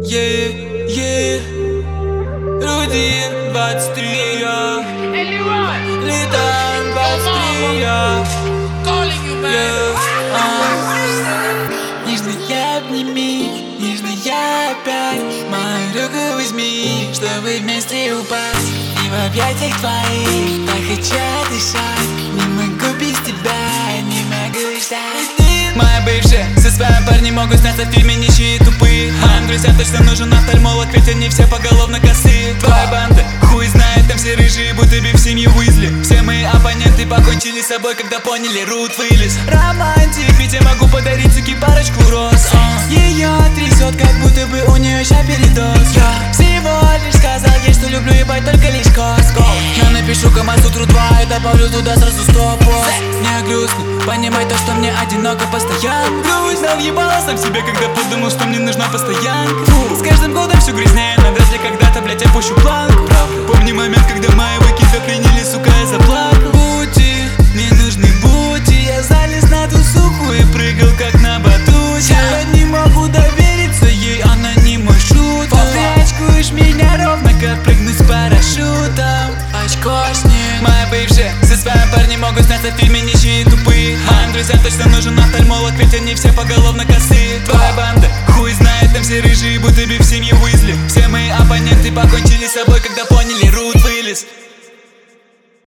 Люди 23, я летаем 23, я Нежная обними, нежная опять мою руку возьми, чтобы вместе упасть. И в объятиях твоих так хочу дышать. Не могу без тебя, не могу ждать. Моя бывшая со своим парнем могут сняться в фильме «Нищие и тупые». Моим друзьям точно нужен офтальмолог, ведь они все поголовно косые. Твоя банда, хуй знает, там все рыжие, будто бы в семье Уизли. Все мои оппоненты покончили с собой, когда поняли, Рут вылез. Романтик, ведь я могу подарить суки парочку роз. Ее трясет, как будто бы у нее ща передоз. Я всего лишь сказал ей, что люблю ебать только лишь Коско. Я напишу Камасутру 2 и добавлю туда сразу 100 пост. Не грустно, понимай то, что мне одиноко постоянно. Грусть въебала сам себе, когда подумал, что мне нужна постоянка. С каждым годом все грязнее, навряд ли когда-то, блять, я пущу планку. Помни момент, когда моего кита приняли, сука, я заплакал. Бути, не нужны бути, я залез на ту суху и прыгал как на батуте. Я не могу довериться ей, она не мой шутер. Ты очкуешь меня ровно, как прыгнуть с парашютом. Очкошник. Моя бывшая со своим парнем могут сняться в фильме «Нищие и тупые». Моим друзьям точно нужен офтальмолог, ведь они все поголовно косые. Твоя банда, хуй знает, там все рыжие, будто бы в семье